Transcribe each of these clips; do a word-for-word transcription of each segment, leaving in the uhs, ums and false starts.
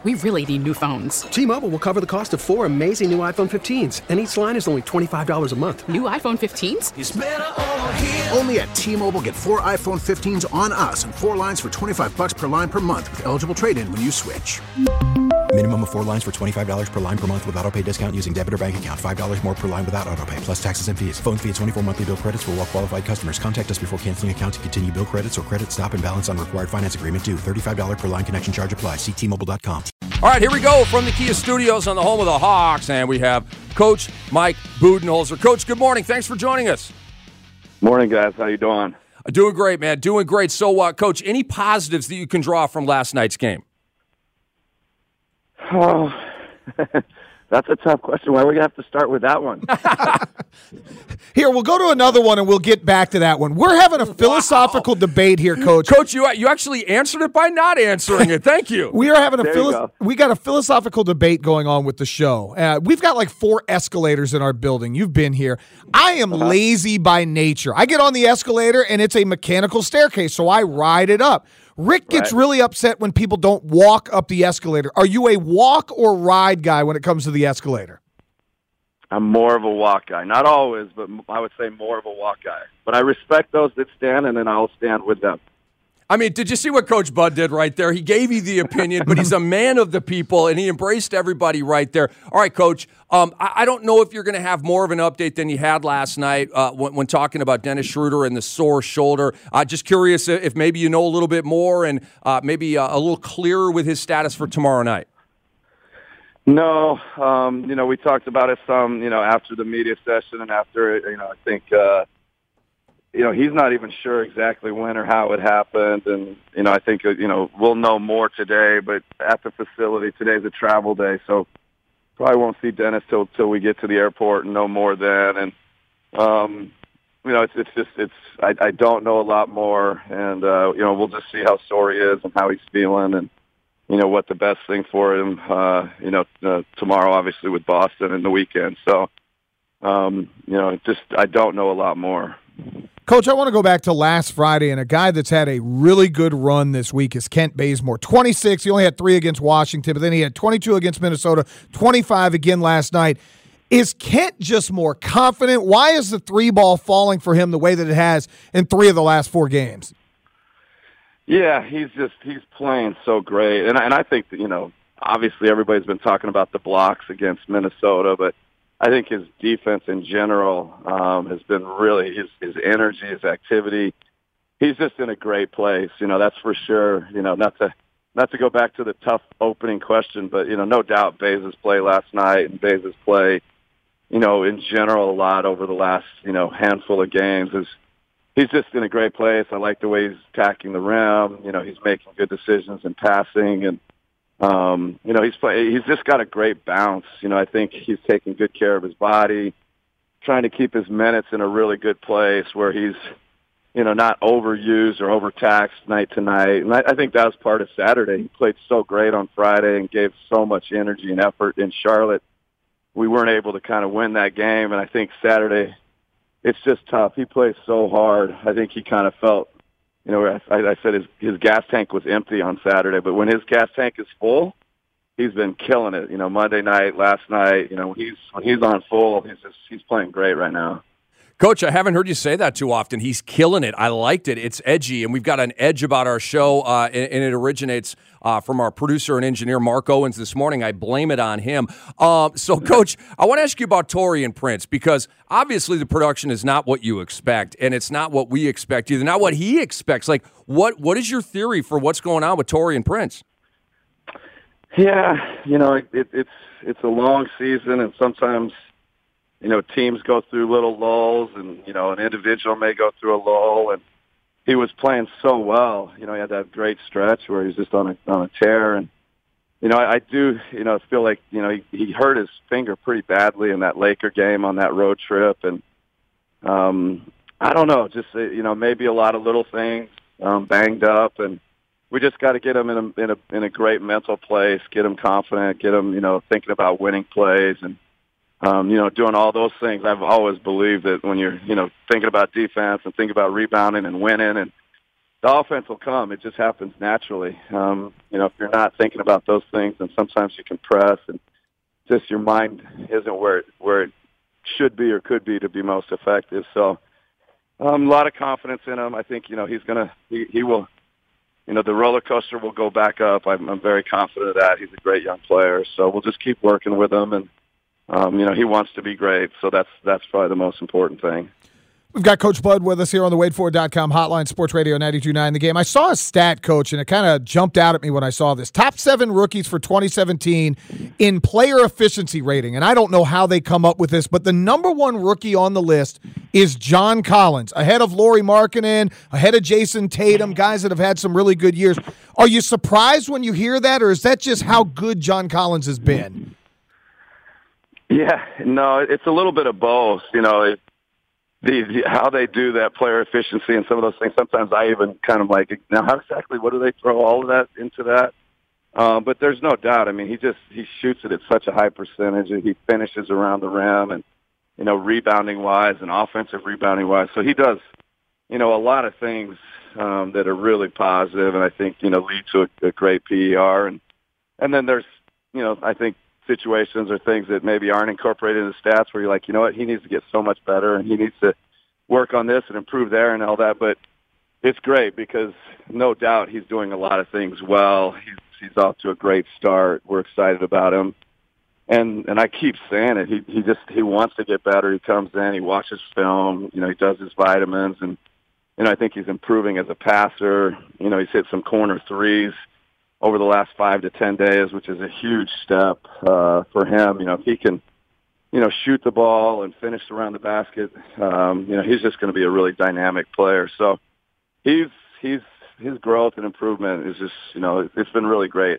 We really need new phones. T-Mobile will cover the cost of four amazing new iPhone fifteens, and each line is only twenty-five dollars a month. New iPhone fifteens? It's better over here. Only at T-Mobile, get four iPhone fifteens on us and four lines for twenty-five dollars per line per month with eligible trade-in when you switch. Minimum of four lines for twenty-five dollars per line per month with autopay discount using debit or bank account. five dollars more per line without autopay, plus taxes and fees. Phone fee at twenty-four monthly bill credits for well-qualified customers. Contact us before canceling account to continue bill credits or credit stop and balance on required finance agreement due. thirty-five dollars per line connection charge applies. See T Mobile dot com. All right, here we go from the Kia Studios on the home of the Hawks, and we have Coach Mike Budenholzer. Coach, good morning. Thanks for joining us. Morning, guys. How you doing? Uh, doing great, man. Doing great. So, uh, Coach, any positives that you can draw from last night's game? Oh, that's a tough question. Why do we have to start with that one? Here, we'll go to another one, and we'll get back to that one. We're having a philosophical wow. debate here, Coach. Coach, you you actually answered it by not answering it. Thank you. We are having a philo- we got a philosophical debate going on with the show. Uh, we've got like four escalators in our building. You've been here. I am uh-huh. lazy by nature. I get on the escalator, and it's a mechanical staircase, so I ride it up. Rick gets right. really upset when people don't walk up the escalator. Are you a walk or ride guy when it comes to the escalator? I'm more of a walk guy. Not always, but I would say more of a walk guy. But I respect those that stand, and then I'll stand with them. I mean, did you see what Coach Bud did right there? He gave you the opinion, but he's a man of the people, and he embraced everybody right there. All right, Coach, um, I, I don't know if you're going to have more of an update than you had last night uh, when, when talking about Dennis Schroeder and the sore shoulder. Uh, just curious if maybe you know a little bit more and uh, maybe uh, a little clearer with his status for tomorrow night. No, um, you know, we talked about it some, you know, after the media session and after, you know, I think, uh, you know, he's not even sure exactly when or how it happened. And, you know, I think, you know, we'll know more today, but at the facility, today's a travel day. So probably won't see Dennis till, till we get to the airport and know more then. And, um, you know, it's, it's just, it's, I, I don't know a lot more. And, uh, you know, we'll just see how sore he is and how he's feeling and, you know, what the best thing for him, uh, you know, uh, tomorrow, obviously, with Boston and the weekend. So, um, you know, just I don't know a lot more. Coach, I want to go back to last Friday, and a guy that's had a really good run this week is Kent Bazemore. twenty-six, he only had three against Washington, but then he had twenty-two against Minnesota, twenty-five again last night. Is Kent just more confident? Why is the three ball falling for him the way that it has in three of the last four games? Yeah, he's just he's playing so great, and and I think that, you know, obviously everybody's been talking about the blocks against Minnesota, but I think his defense in general um, has been really his his energy, his activity. He's just in a great place, you know. That's for sure. You know, not to not to go back to the tough opening question, but you know, no doubt Baze's play last night and Baze's play, you know, in general a lot over the last you know handful of games is. He's just in a great place. I like the way he's attacking the rim. You know, he's making good decisions in passing, and um, you know, he's play, he's just got a great bounce. You know, I think he's taking good care of his body, trying to keep his minutes in a really good place where he's, you know, not overused or overtaxed night to night. And I, I think that was part of Saturday. He played so great on Friday and gave so much energy and effort in Charlotte. We weren't able to kind of win that game, and I think Saturday. It's just tough. He plays so hard. I think he kind of felt, you know, I, I said his his gas tank was empty on Saturday, but when his gas tank is full, he's been killing it. You know, Monday night, last night, you know, when he's when he's on full, he's just he's playing great right now. Coach, I haven't heard you say that too often. He's killing it. I liked it. It's edgy, and we've got an edge about our show, uh, and, and it originates uh, from our producer and engineer, Mark Owens, this morning. I blame it on him. Um, so, Coach, I want to ask you about Taurean Prince, because obviously the production is not what you expect, and it's not what we expect either, not what he expects. Like, what what is your theory for what's going on with Taurean Prince? Yeah, you know, it, it, it's it's a long season, and sometimes – you know, teams go through little lulls, and, you know, an individual may go through a lull, and he was playing so well. You know, he had that great stretch where he was just on a, on a tear. And, you know, I, I do, you know, feel like, you know, he, he hurt his finger pretty badly in that Laker game on that road trip. And um, I don't know, just, uh, you know, maybe a lot of little things um, banged up. And we just got to get him in a, in a, in a great mental place, get him confident, get him, you know, thinking about winning plays and, Um, you know, doing all those things. I've always believed that when you're, you know, thinking about defense and thinking about rebounding and winning and the offense will come. It just happens naturally. Um, you know, if you're not thinking about those things, then sometimes you can press, and just your mind isn't where it, where it should be or could be to be most effective. So um, a lot of confidence in him. I think, you know, he's going to he, – he will – you know, the roller coaster will go back up. I'm, I'm very confident of that. He's a great young player. So we'll just keep working with him. And, um, you know, he wants to be great. So that's that's probably the most important thing. We've got Coach Bud with us here on the Wade Ford dot com hotline, Sports Radio ninety-two point nine The Game. I saw a stat, Coach, and it kind of jumped out at me when I saw this. Top seven rookies for twenty seventeen in player efficiency rating. And I don't know how they come up with this, but the number one rookie on the list is John Collins, ahead of Lauri Markkanen, ahead of Jason Tatum, guys that have had some really good years. Are you surprised when you hear that, or is that just how good John Collins has been? Yeah, no, it's a little bit of both. You know, it, The, the how they do that player efficiency and some of those things. Sometimes I even kind of like, now how exactly, what do they throw all of that into that? Um, but there's no doubt. I mean, he just, he shoots it at such a high percentage, and he finishes around the rim, and, you know, rebounding wise and offensive rebounding wise. So he does, you know, a lot of things um, that are really positive, and I think, you know, lead to a, a great P E R. And, and then there's, you know, I think, situations or things that maybe aren't incorporated in the stats where you're like, you know what, he needs to get so much better and he needs to work on this and improve there and all that. But it's great because no doubt he's doing a lot of things well. He's, he's off to a great start. We're excited about him. And, and I keep saying it. He, he just, he wants to get better. He comes in, he watches film, you know, he does his vitamins, and, you know, I think he's improving as a passer. You know, he's hit some corner threes over the last five to ten days, which is a huge step uh, for him. You know, if he can, you know, shoot the ball and finish around the basket, um, you know, he's just going to be a really dynamic player. So he's he's his growth and improvement is just, you know, it's been really great.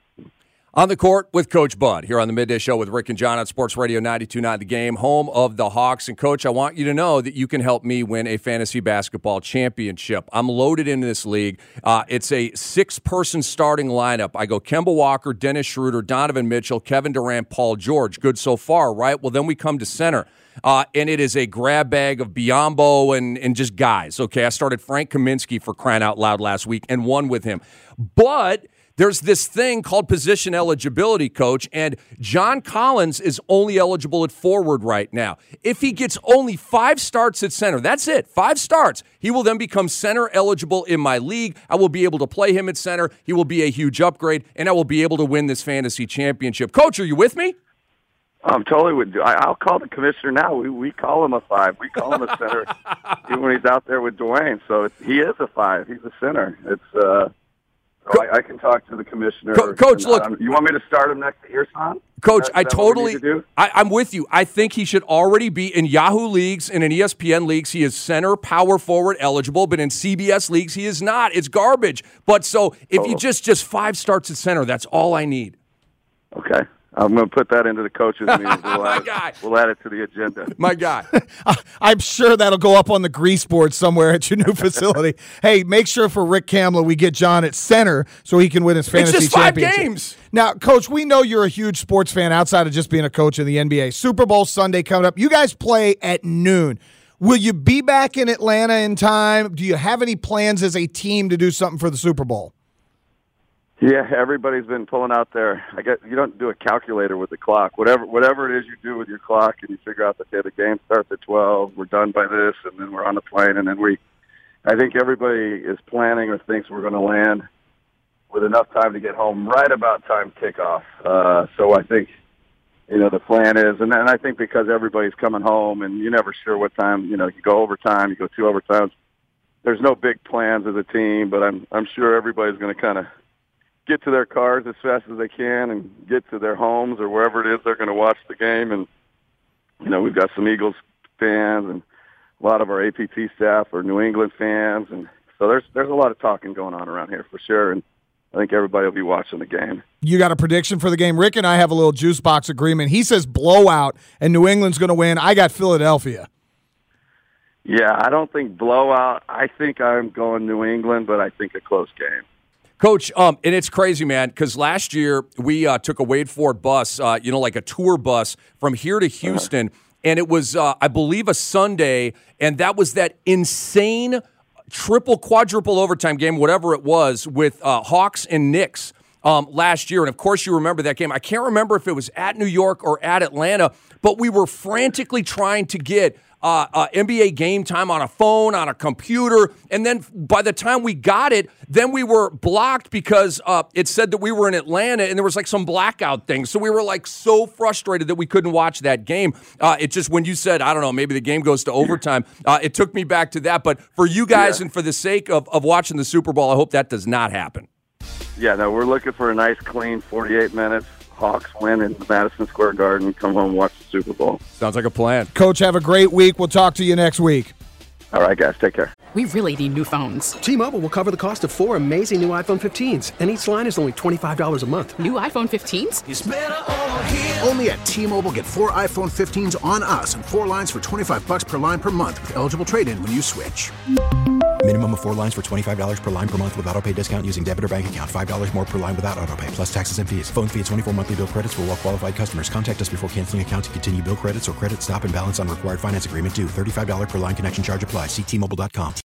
On the court with Coach Bud here on the Midday Show with Rick and John on Sports Radio ninety-two point nine The Game, home of the Hawks. And, Coach, I want you to know that you can help me win a fantasy basketball championship. I'm loaded into this league. Uh, it's a six-person starting lineup. I go Kemba Walker, Dennis Schroeder, Donovan Mitchell, Kevin Durant, Paul George. Good so far, right? Well, then we come to center. Uh, and it is a grab bag of Biyombo and, and just guys. Okay, I started Frank Kaminsky for crying out loud last week and won with him. But there's this thing called position eligibility, Coach, and John Collins is only eligible at forward right now. If he gets only five starts at center, that's it, five starts, he will then become center eligible in my league. I will be able to play him at center. He will be a huge upgrade, and I will be able to win this fantasy championship. Coach, are you with me? I'm totally with you. I'll call the commissioner now. We we call him a five. We call him a center even when he's out there with Dwayne. So it's, he is a five. He's a center. It's uh. So I, I can talk to the commissioner. Co- Coach, and, look. Um, you want me to start him next year, son? Coach, that, I that totally, to I, I'm with you. I think he should already be in Yahoo leagues and in E S P N leagues. He is center, power forward eligible, but in C B S leagues, he is not. It's garbage. But so if oh. you just, just five starts at center, that's all I need. Okay. I'm going to put that into the coaches' meeting. We'll, My add, guy. we'll add it to the agenda. My guy. I'm sure that'll go up on the grease board somewhere at your new facility. Hey, make sure for Rick Kamla we get John at center so he can win his fantasy it's just five championship. games. Now, Coach, we know you're a huge sports fan outside of just being a coach in the N B A. Super Bowl Sunday coming up. You guys play at noon. Will you be back in Atlanta in time? Do you have any plans as a team to do something for the Super Bowl? Yeah, everybody's been pulling out their. I guess you don't do a calculator with the clock. Whatever, whatever it is you do with your clock, and you figure out that okay, the game starts at twelve. We're done by this, and then we're on the plane, and then we. I think everybody is planning or thinks we're going to land with enough time to get home right about time kickoff. Uh, so I think, you know, the plan is, and then I think because everybody's coming home, and you're never sure what time. You know, you go overtime, you go two overtimes. There's no big plans as a team, but I'm I'm sure everybody's going to kind of get to their cars as fast as they can and get to their homes or wherever it is they're going to watch the game. And, you know, we've got some Eagles fans and a lot of our A P T staff are New England fans. And so there's there's a lot of talking going on around here for sure. And I think everybody will be watching the game. You got a prediction for the game? Rick and I have a little juice box agreement. He says blowout and New England's going to win. I got Philadelphia. Yeah, I don't think blowout. I think I'm going New England, but I think a close game. Coach, um, and it's crazy, man, because last year we uh, took a Wade Ford bus, uh, you know, like a tour bus from here to Houston, uh-huh. and it was, uh, I believe, a Sunday, and that was that insane triple, quadruple overtime game, whatever it was, with uh, Hawks and Knicks um, last year. And, of course, you remember that game. I can't remember if it was at New York or at Atlanta, but we were frantically trying to get Uh, uh, N B A Game Time on a phone, on a computer, and then by the time we got it, then we were blocked because uh, it said that we were in Atlanta, and there was like some blackout thing. So we were like so frustrated that we couldn't watch that game. Uh, it just, when you said, I don't know, maybe the game goes to overtime, uh, it took me back to that. But for you guys, yeah. and for the sake of, of watching the Super Bowl, I hope that does not happen. Yeah, no, we're looking for a nice, clean forty-eight minutes. Hawks win in Madison Square Garden, come home and watch the Super Bowl. Sounds like a plan. Coach, have a great week. We'll talk to you next week. All right, guys, take care. We really need new phones. T-Mobile will cover the cost of four amazing new iPhone fifteens, and each line is only twenty-five dollars a month. New iPhone fifteens? It's better over here. Only at T-Mobile, get four iPhone fifteens on us and four lines for twenty-five bucks per line per month with eligible trade-in when you switch. Minimum of four lines for twenty-five dollars per line per month with autopay discount using debit or bank account. five dollars more per line without autopay, plus taxes and fees. Phone fee at twenty-four monthly bill credits for well-qualified customers. Contact us before canceling account to continue bill credits or credit stop and balance on required finance agreement due. thirty-five dollars per line connection charge applies. See T Mobile dot com.